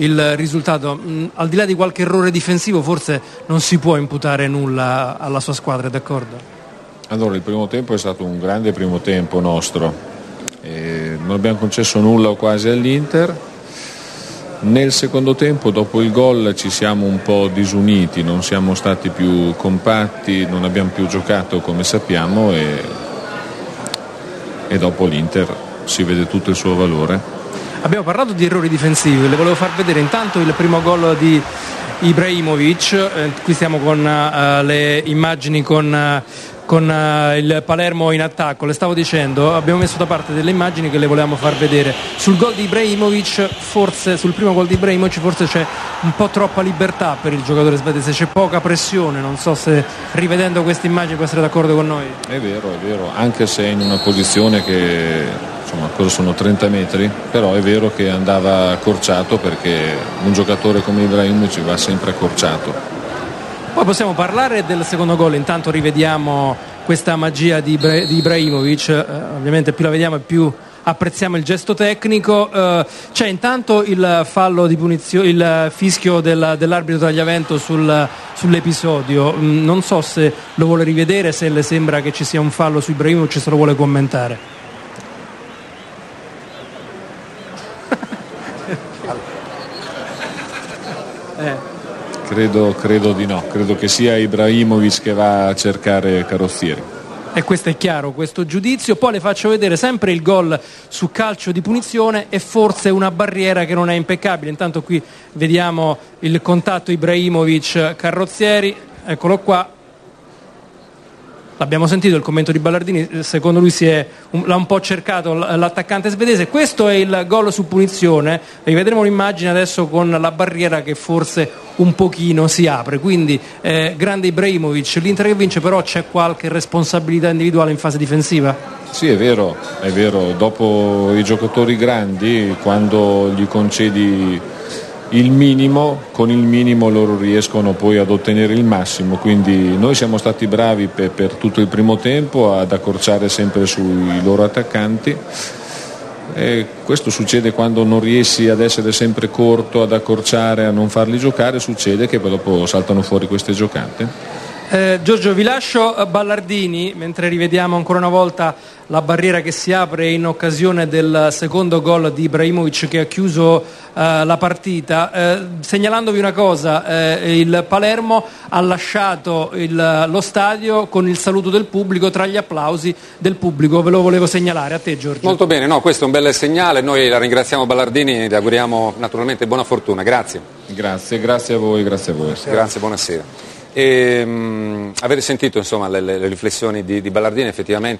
il risultato. Al di là di qualche errore difensivo forse non si può imputare nulla alla sua squadra, d'accordo? Allora, il primo tempo è stato un grande primo tempo nostro, non abbiamo concesso nulla o quasi all'Inter. Nel secondo tempo, dopo il gol, ci siamo un po' disuniti, non siamo stati più compatti, non abbiamo più giocato come sappiamo e dopo l'Inter si vede tutto il suo valore. Abbiamo parlato di errori difensivi, le volevo far vedere intanto il primo gol di Ibrahimovic. Qui stiamo con le immagini con il Palermo in attacco. Le stavo dicendo, abbiamo messo da parte delle immagini che le volevamo far vedere. Sul gol di Ibrahimovic, sul primo gol di Ibrahimovic forse c'è un po' troppa libertà per il giocatore svedese, c'è poca pressione. Non so se rivedendo queste immagini può essere d'accordo con noi. È vero, anche se in una posizione che quello sono 30 metri, però è vero che andava accorciato, perché un giocatore come Ibrahimovic va sempre accorciato. Poi possiamo parlare del secondo gol, intanto rivediamo questa magia di Ibrahimovic, ovviamente più la vediamo e più apprezziamo il gesto tecnico. C'è intanto il fallo di punizione, il fischio dell'arbitro Tagliavento sull'episodio. Non so se lo vuole rivedere, se le sembra che ci sia un fallo su Ibrahimovic, se lo vuole commentare. Credo di no, credo che sia Ibrahimovic che va a cercare Carrozzieri. E questo è chiaro, questo giudizio. Poi le faccio vedere sempre il gol su calcio di punizione e forse una barriera che non è impeccabile. Intanto qui vediamo il contatto Ibrahimovic-Carrozzieri, eccolo qua. L'abbiamo sentito il commento di Ballardini, secondo lui l'ha un po' cercato l'attaccante svedese. Questo è il gol su punizione, rivedremo l'immagine adesso con la barriera che forse un pochino si apre, quindi grande Ibrahimovic. L'Inter che vince, però c'è qualche responsabilità individuale in fase difensiva? Sì, è vero, dopo i giocatori grandi, quando gli concedi il minimo, con il minimo loro riescono poi ad ottenere il massimo, quindi noi siamo stati bravi per tutto il primo tempo ad accorciare sempre sui loro attaccanti, e questo succede quando non riesci ad essere sempre corto, ad accorciare, a non farli giocare, succede che poi dopo saltano fuori queste giocate. Giorgio, vi lascio Ballardini mentre rivediamo ancora una volta la barriera che si apre in occasione del secondo gol di Ibrahimovic che ha chiuso la partita, segnalandovi una cosa, il Palermo ha lasciato lo stadio con il saluto del pubblico, tra gli applausi del pubblico. Ve lo volevo segnalare. A te, Giorgio. Molto bene, questo è un bel segnale, noi la ringraziamo Ballardini e le auguriamo naturalmente buona fortuna. Grazie Grazie a voi. Grazie, buonasera. Avete sentito insomma le riflessioni di Ballardini, effettivamente